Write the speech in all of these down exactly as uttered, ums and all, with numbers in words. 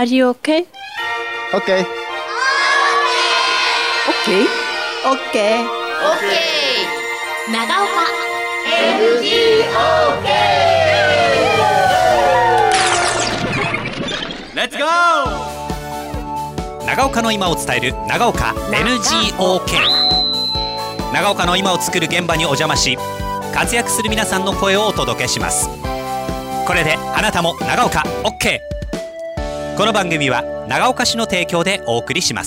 Are you okay? Okay. Okay? Okay. OK 長岡エヌジーオーケーレッツゴー。長岡の今を伝える長岡 エヌジーオーケー。 長岡の今を作る現場にお邪魔し、活躍する皆さんの声をお届けします。これであなたも長岡 OK。 この番組は長岡市の提供でお送りします。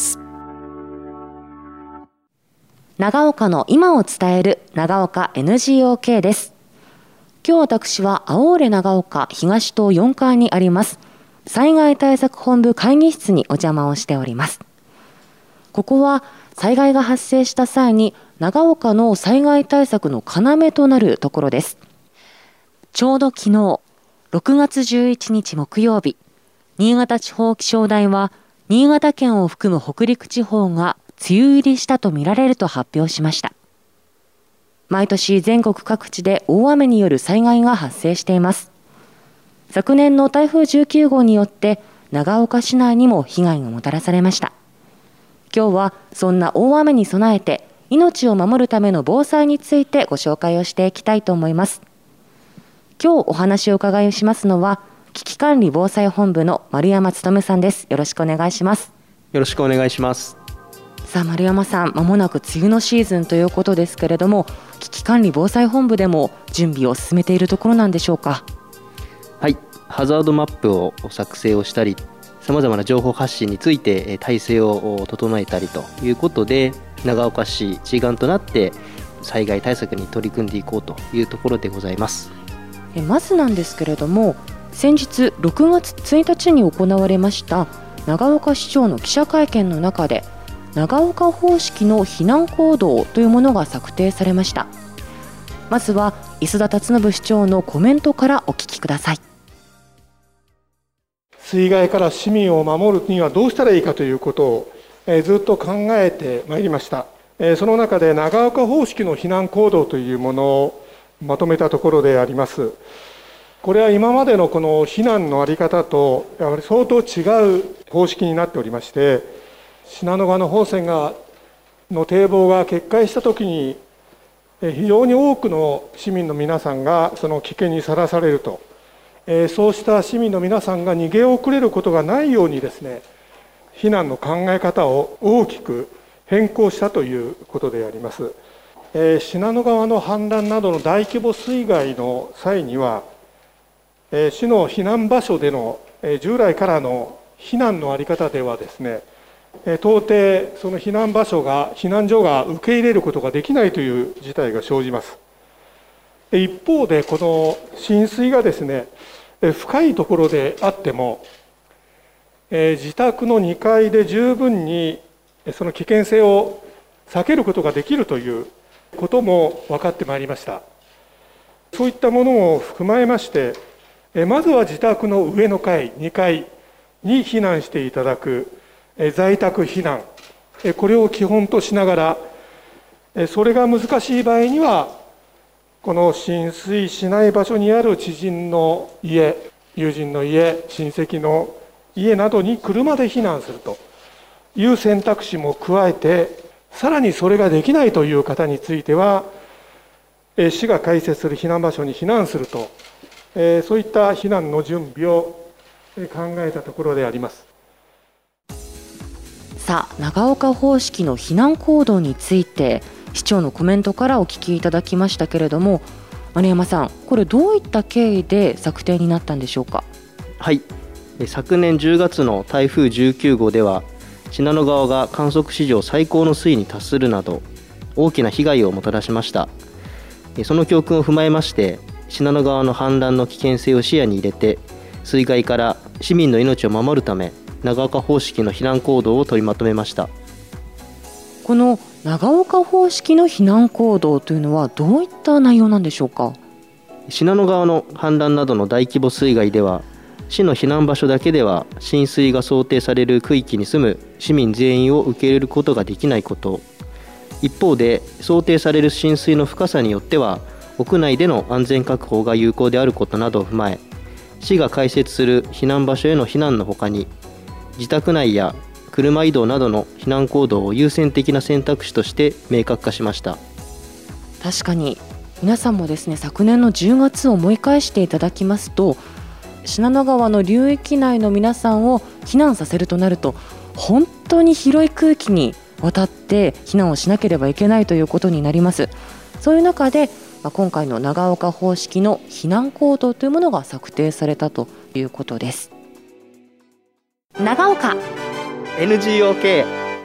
長岡の今を伝える長岡 エヌジーオーケー です。今日私はアオーレ長岡東棟よんかいにあります災害対策本部会議室にお邪魔をしております。ここは災害が発生した際に長岡の災害対策の要となるところです。ちょうど昨日ろくがつじゅういちにち木曜日、新潟地方気象台は新潟県を含む北陸地方が梅雨入りしたとみられると発表しました。毎年全国各地で大雨による災害が発生しています。昨年の台風じゅうきゅうごうによって長岡市内にも被害がもたらされました。今日はそんな大雨に備えて命を守るための防災についてご紹介をしていきたいと思います。今日お話を伺いしますのは危機管理防災本部の丸山努さんです。よろしくお願いします。 よろしくお願いします。 さあ丸山さん、まもなく梅雨のシーズンということですけれども、危機管理防災本部でも準備を進めているところなんでしょうか。 はい、ハザードマップを作成をしたり、さまざまな情報発信について体制を整えたりということで、長岡市一丸となって災害対策に取り組んでいこうというところでございます。 えまずなんですけれども、先日ろくがつついたちに行われました長岡市長の記者会見の中で、長岡方式の避難行動というものが策定されました。まずは磯田達信市長のコメントからお聞きください。 水害から市民を守るにはどうしたらいいかということを、えー、ずっと考えてまいりました。えー、その中で長岡方式の避難行動というものをまとめたところであります。これは今までのこの避難の在り方とやはり相当違う方式になっておりまして、信濃川の本線がの堤防が決壊したときに非常に多くの市民の皆さんがその危険にさらされると、そうした市民の皆さんが逃げ遅れることがないようにですね、避難の考え方を大きく変更したということであります。信濃川の氾濫などの大規模水害の際には、市の避難場所での従来からの避難の在り方ではですね、到底その避難場所が避難所が受け入れることができないという事態が生じます。一方でこの浸水がですね、深いところであっても自宅のにかいで十分にその危険性を避けることができるということも分かってまいりました。そういったものを踏まえまして、まずは自宅の上の階にかいに避難していただく在宅避難、これを基本としながら、それが難しい場合にはこの浸水しない場所にある知人の家、友人の家、親戚の家などに車で避難するという選択肢も加えて、さらにそれができないという方については市が開設する避難場所に避難すると、そういった避難の準備を考えたところであります。 さあ、長岡方式の避難行動について市長のコメントからお聞きいただきましたけれども、丸山さん、これどういった経緯で策定になったんでしょうか。 はい、昨年じゅうがつの台風じゅうきゅうごうでは信濃川が観測史上最高の水位に達するなど大きな被害をもたらしました。その教訓を踏まえまして、信濃川の氾濫の危険性を視野に入れて、水害から市民の命を守るため長岡方式の避難行動を取りまとめました。 この長岡方式の避難行動というのはどういった内容なんでしょうか。 信濃川の氾濫などの大規模水害では、市の避難場所だけでは浸水が想定される区域に住む市民全員を受け入れることができないこと、一方で想定される浸水の深さによっては屋内での安全確保が有効であることなどを踏まえ、市が開設する避難場所への避難のほかに、 自宅内や車移動などの避難行動を優先的な選択肢として明確化しました。 確かに皆さんもですね、昨年のじゅうがつを思い返していただきますと、信濃川の流域内の皆さんを避難させるとなると、本当に広い区域にわたって避難をしなければいけないということになります。そういう中で、まあ、今回の長岡方式の避難行動というものが策定されたということです。 長岡エヌジーオーケ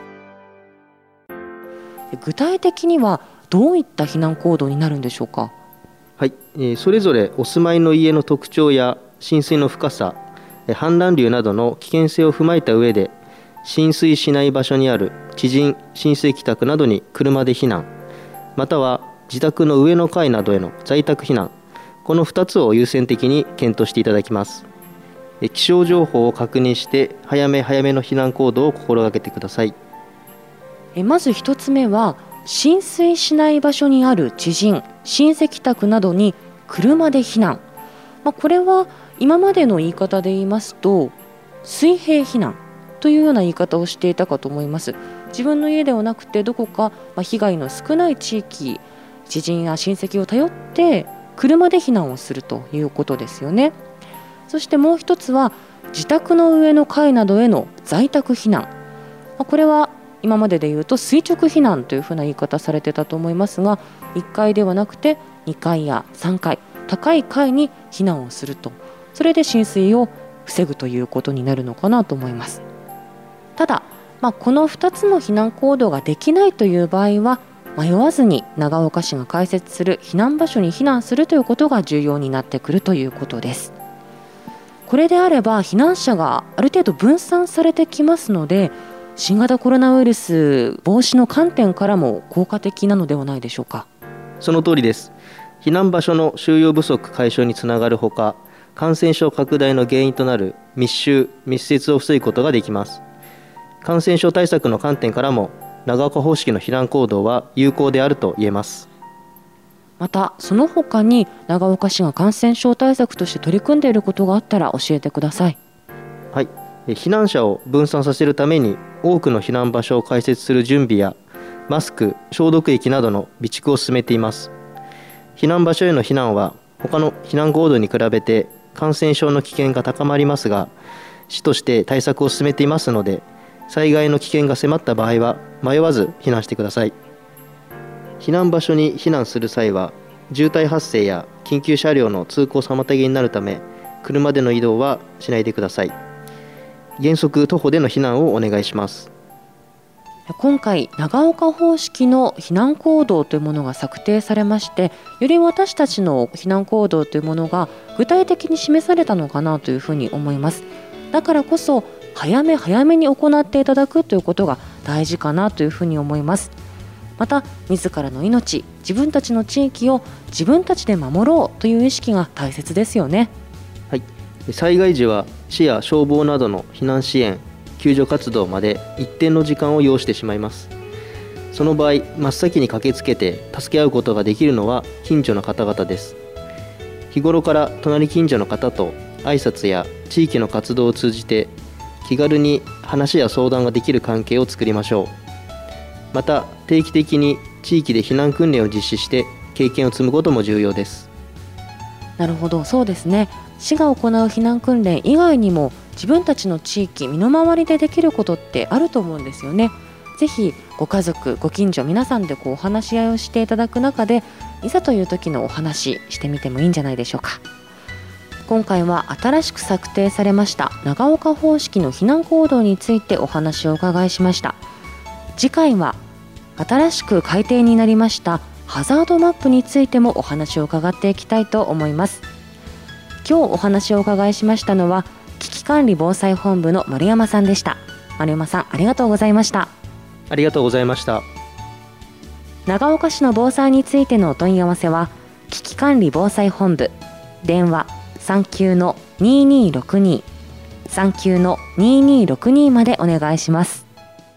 ー。具体的にはどういった避難行動になるんでしょうか。 はい、えー、それぞれお住まいの家の特徴や浸水の深さ、氾濫流などの危険性を踏まえた上で、浸水しない場所にある知人、浸水帰宅などに車で避難、または自宅の上の階などへの在宅避難、このふたつを優先的に検討していただきます。気象情報を確認して早め早めの避難行動を心がけてください。 まずひとつめは、浸水しない場所にある知人、親戚宅などに車で避難、まあ、これは今までの言い方で言いますと水平避難というような言い方をしていたかと思います。自分の家ではなくて、どこか被害の少ない地域、知人や親戚を頼って車で避難をするということですよね。そしてもう一つは、自宅の上の階などへの在宅避難、これは今までで言うと垂直避難というふうな言い方されてたと思いますが、いっかいではなくてにかいやさんかい、高い階に避難をすると、それで浸水を防ぐということになるのかなと思います。ただ、まあ、このふたつの避難行動ができないという場合は、迷わずに長岡市が開設する避難場所に避難するということが重要になってくるということです。これであれば避難者がある程度分散されてきますので、新型コロナウイルス防止の観点からも効果的なのではないでしょうか。 その通りです。避難場所の収容不足解消につながるほか、感染症拡大の原因となる密集・密接を防ぐことができます。感染症対策の観点からも、長岡方式の避難行動は有効であると言えます。 またその他に長岡市が感染症対策として取り組んでいることがあったら教えてください。 はい、避難者を分散させるために多くの避難場所を開設する準備やマスク、消毒液などの備蓄を進めています。避難場所への避難は他の避難行動に比べて感染症の危険が高まりますが、市として対策を進めていますので、災害の危険が迫った場合は迷わず避難してください。避難場所に避難する際は、渋滞発生や緊急車両の通行妨げになるため、車での移動はしないでください。原則徒歩での避難をお願いします。 今回長岡方式の避難行動というものが策定されまして、より私たちの避難行動というものが具体的に示されたのかなというふうに思います。だからこそ早め早めに行っていただくということが大事かなというふうに思います。また自らの命、自分たちの地域を自分たちで守ろうという意識が大切ですよね。 はい、災害時は市や消防などの避難支援、救助活動まで一定の時間を要してしまいます。その場合、真っ先に駆けつけて助け合うことができるのは近所の方々です。日頃から隣近所の方と挨拶や地域の活動を通じて気軽に話や相談ができる関係を作りましょう。また定期的に地域で避難訓練を実施して経験を積むことも重要です。 なるほど、そうですね。市が行う避難訓練以外にも自分たちの地域、身の回りでできることってあると思うんですよね。ぜひご家族、ご近所皆さんでこうお話し合いをしていただく中で、いざという時のお話してみてもいいんじゃないでしょうか。今回は新しく策定されました長岡方式の避難行動についてお話をお伺いしました。次回は新しく改定になりましたハザードマップについてもお話を伺っていきたいと思います。今日お話をお伺いしましたのは危機管理防災本部の丸山さんでした。丸山さん、ありがとうございました。 ありがとうございました。 長岡市の防災についてのお問い合わせは危機管理防災本部、電話 さんきゅうのにーにーろくに さんきゅうのにーにーろくに までお願いします。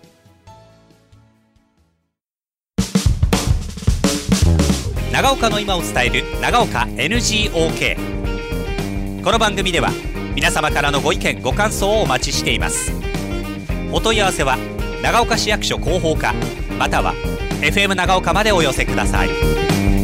長岡の今を伝える長岡 エヌジーオーケー。 この番組では皆様からのご意見ご感想をお待ちしています。 お問い合わせは長岡市役所広報課または エフエム 長岡までお寄せください。